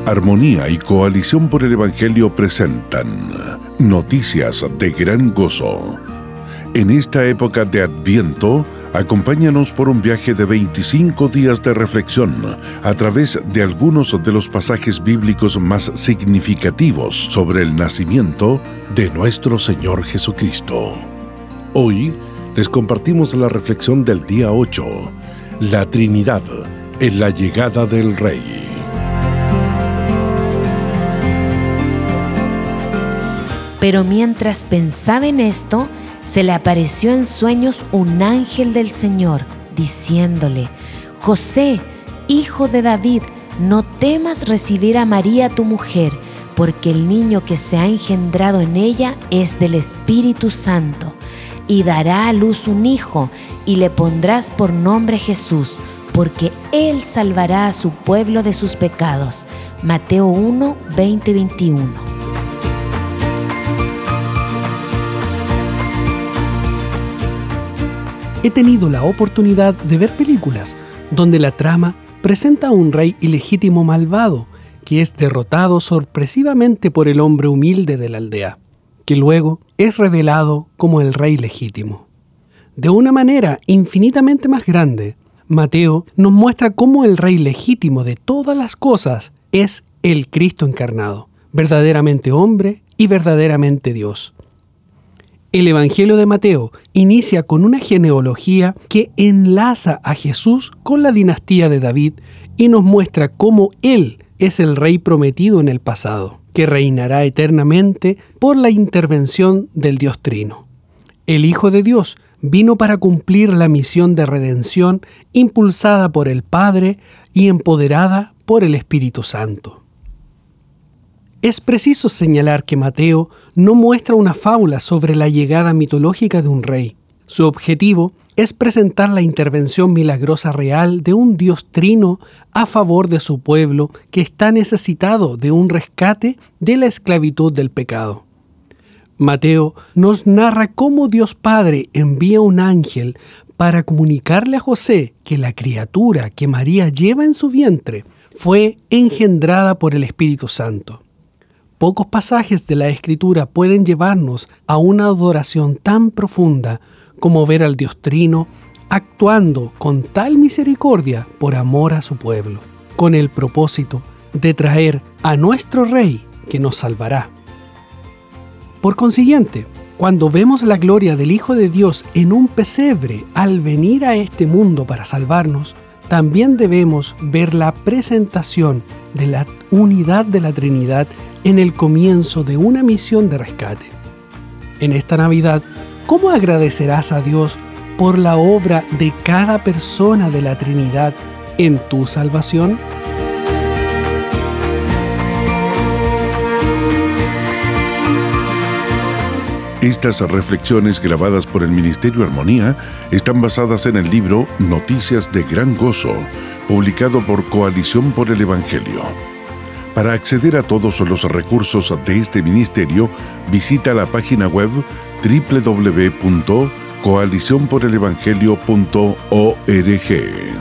Armonía y Coalición por el Evangelio presentan Noticias de Gran Gozo. En esta época de Adviento, acompáñanos por un viaje de 25 días de reflexión a través de algunos de los pasajes bíblicos más significativos sobre el nacimiento de nuestro Señor Jesucristo. Hoy les compartimos la reflexión del día 8, la Trinidad en la llegada del Rey. Pero mientras pensaba en esto, se le apareció en sueños un ángel del Señor, diciéndole: José, hijo de David, no temas recibir a María tu mujer, porque el niño que se ha engendrado en ella es del Espíritu Santo, y dará a luz un hijo, y le pondrás por nombre Jesús, porque él salvará a su pueblo de sus pecados. Mateo 1, 20-21. He tenido la oportunidad de ver películas donde la trama presenta a un rey ilegítimo malvado que es derrotado sorpresivamente por el hombre humilde de la aldea, que luego es revelado como el rey legítimo. De una manera infinitamente más grande, Mateo nos muestra cómo el rey legítimo de todas las cosas es el Cristo encarnado, verdaderamente hombre y verdaderamente Dios. El Evangelio de Mateo inicia con una genealogía que enlaza a Jesús con la dinastía de David y nos muestra cómo Él es el rey prometido en el pasado, que reinará eternamente por la intervención del Dios Trino. El Hijo de Dios vino para cumplir la misión de redención impulsada por el Padre y empoderada por el Espíritu Santo. Es preciso señalar que Mateo no muestra una fábula sobre la llegada mitológica de un rey. Su objetivo es presentar la intervención milagrosa real de un Dios trino a favor de su pueblo que está necesitado de un rescate de la esclavitud del pecado. Mateo nos narra cómo Dios Padre envía un ángel para comunicarle a José que la criatura que María lleva en su vientre fue engendrada por el Espíritu Santo. Pocos pasajes de la Escritura pueden llevarnos a una adoración tan profunda como ver al Dios Trino actuando con tal misericordia por amor a su pueblo, con el propósito de traer a nuestro Rey que nos salvará. Por consiguiente, cuando vemos la gloria del Hijo de Dios en un pesebre al venir a este mundo para salvarnos, también debemos ver la presentación de la unidad de la Trinidad en el comienzo de una misión de rescate. En esta Navidad, ¿cómo agradecerás a Dios por la obra de cada persona de la Trinidad en tu salvación? Estas reflexiones grabadas por el Ministerio Armonía están basadas en el libro Noticias de Gran Gozo, publicado por Coalición por el Evangelio. Para acceder a todos los recursos de este ministerio, visita la página web www.coalicionporelevangelio.org.